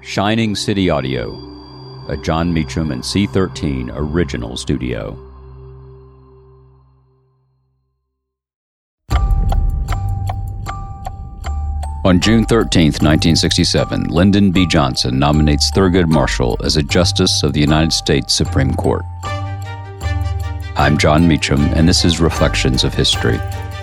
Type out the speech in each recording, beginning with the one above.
Shining City Audio, a Jon Meacham and C13 original studio. On June 13, 1967, Lyndon B. Johnson nominates Thurgood Marshall as a Justice of the United States Supreme Court. I'm Jon Meacham, and this is Reflections of History.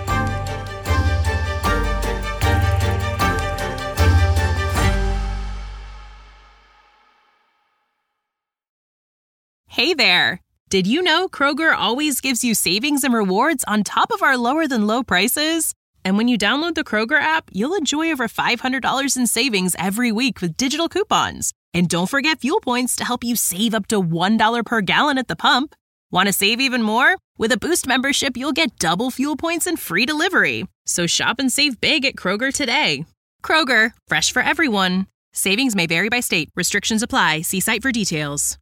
Hey there! Did you know Kroger always gives you savings and rewards on top of our lower-than-low prices? And when you download the Kroger app, you'll enjoy over $500 in savings every week with digital coupons. And don't forget fuel points to help you save up to $1 per gallon at the pump. Want to save even more? With a Boost membership, you'll get double fuel points and free delivery. So shop and save big at Kroger today. Kroger, fresh for everyone. Savings may vary by state. Restrictions apply. See site for details.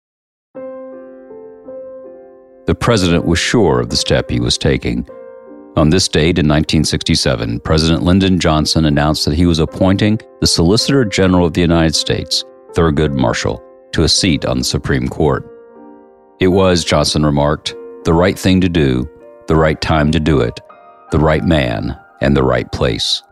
The president was sure of the step he was taking. On this date in 1967, President Lyndon Johnson announced that he was appointing the Solicitor General of the United States, Thurgood Marshall, to a seat on the Supreme Court. It was, Johnson remarked, the right thing to do, the right time to do it, the right man, and the right place.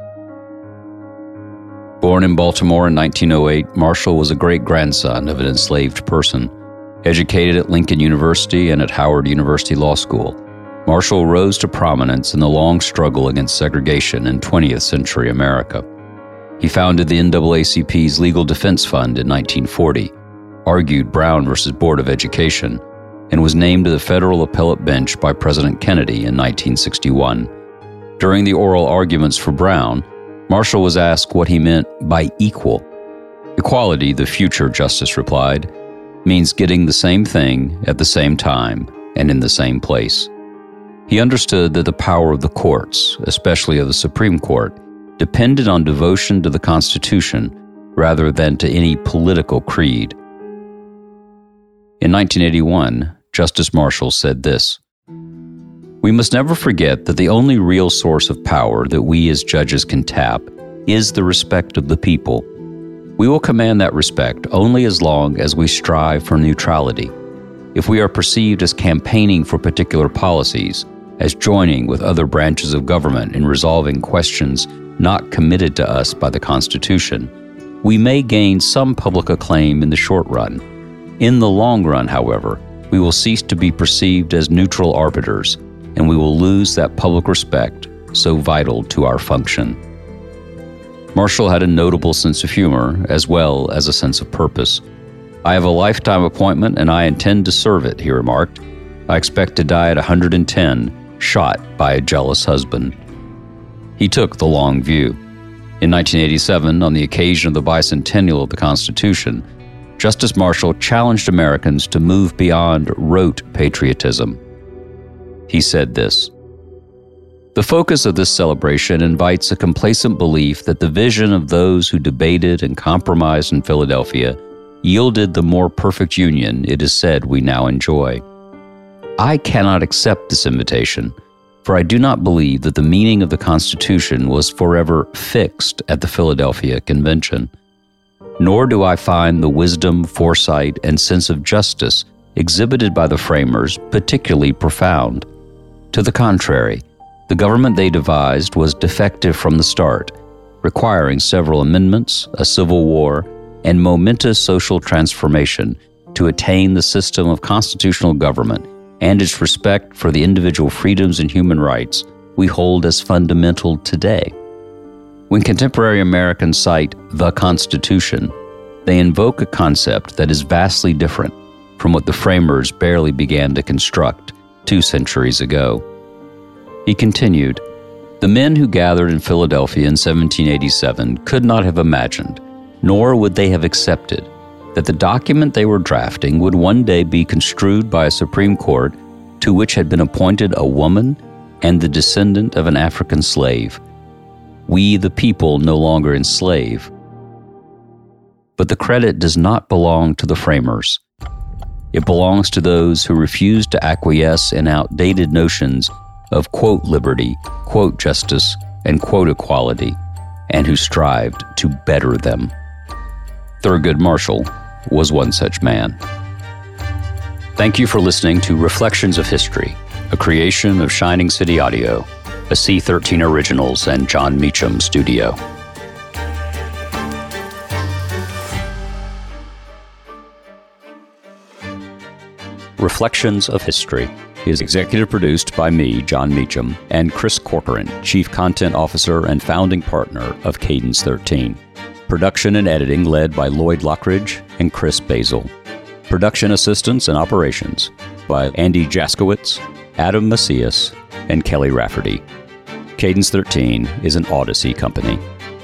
Born in Baltimore in 1908, Marshall was a great-grandson of an enslaved person. Educated at Lincoln University and at Howard University Law School, Marshall rose to prominence in the long struggle against segregation in 20th century America. He founded the NAACP's Legal Defense Fund in 1940, argued Brown v. Board of Education, and was named to the federal appellate bench by President Kennedy in 1961. During the oral arguments for Brown, Marshall was asked what he meant by equal. Equality, the future justice replied, means getting the same thing at the same time and in the same place. He understood that the power of the courts, especially of the Supreme Court, depended on devotion to the Constitution rather than to any political creed. In 1981, Justice Marshall said this, "We must never forget that the only real source of power that we as judges can tap is the respect of the people. We will command that respect only as long as we strive for neutrality. If we are perceived as campaigning for particular policies, as joining with other branches of government in resolving questions not committed to us by the Constitution, we may gain some public acclaim in the short run. In the long run, however, we will cease to be perceived as neutral arbiters, and we will lose that public respect so vital to our function." Marshall had a notable sense of humor, as well as a sense of purpose. "I have a lifetime appointment, and I intend to serve it," he remarked. "I expect to die at 110, shot by a jealous husband." He took the long view. In 1987, on the occasion of the bicentennial of the Constitution, Justice Marshall challenged Americans to move beyond rote patriotism. He said this, "The focus of this celebration invites a complacent belief that the vision of those who debated and compromised in Philadelphia yielded the more perfect union it is said we now enjoy. I cannot accept this invitation, for I do not believe that the meaning of the Constitution was forever fixed at the Philadelphia Convention. Nor do I find the wisdom, foresight, and sense of justice exhibited by the framers particularly profound. To the contrary, the government they devised was defective from the start, requiring several amendments, a civil war, and momentous social transformation to attain the system of constitutional government and its respect for the individual freedoms and human rights we hold as fundamental today. When contemporary Americans cite the Constitution, they invoke a concept that is vastly different from what the framers barely began to construct 2 centuries ago. He continued, "The men who gathered in Philadelphia in 1787 could not have imagined, nor would they have accepted, that the document they were drafting would one day be construed by a Supreme Court to which had been appointed a woman and the descendant of an African slave. We, the people, no longer enslave. But the credit does not belong to the framers. It belongs to those who refused to acquiesce in outdated notions of quote liberty, quote justice, and quote equality, and who strived to better them." Thurgood Marshall was one such man. Thank you for listening to Reflections of History, a creation of Shining City Audio, a C13 Originals and John Meacham studio. Reflections of History is executive produced by me, John Meacham, and Chris Corcoran, Chief Content Officer and founding partner of Cadence 13. Production and editing led by Lloyd Lockridge and Chris Basil. Production assistance and operations by Andy Jaskowitz, Adam Macias, and Kelly Rafferty. Cadence 13 is an Odyssey company.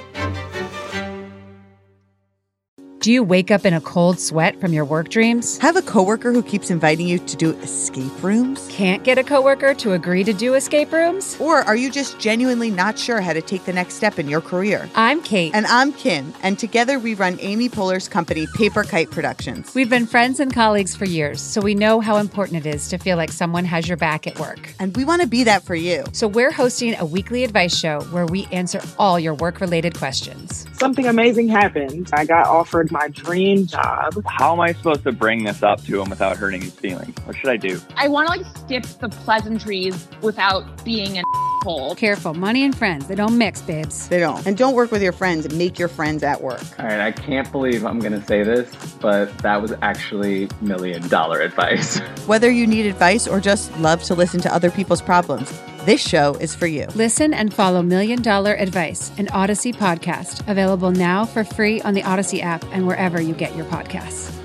Do you wake up in a cold sweat from your work dreams? Have a coworker who keeps inviting you to do escape rooms? Can't get a coworker to agree to do escape rooms? Or are you just genuinely not sure how to take the next step in your career? I'm Kate. And I'm Kim. And together we run Amy Poehler's company, Paper Kite Productions. We've been friends and colleagues for years, so we know how important it is to feel like someone has your back at work. And we want to be that for you. So we're hosting a weekly advice show where we answer all your work-related questions. Something amazing happened. I got offered my dream job. How am I supposed to bring this up to him without hurting his feelings? What should I do? I want to skip the pleasantries without being an asshole. Careful, money and friends, they don't mix, babes. They don't. And don't work with your friends and make your friends at work. All right, I can't believe I'm going to say this, but that was actually $1 million advice. Whether you need advice or just love to listen to other people's problems, this show is for you. Listen and follow $1 Million Advice, an Odyssey podcast, available now for free on the Odyssey app and wherever you get your podcasts.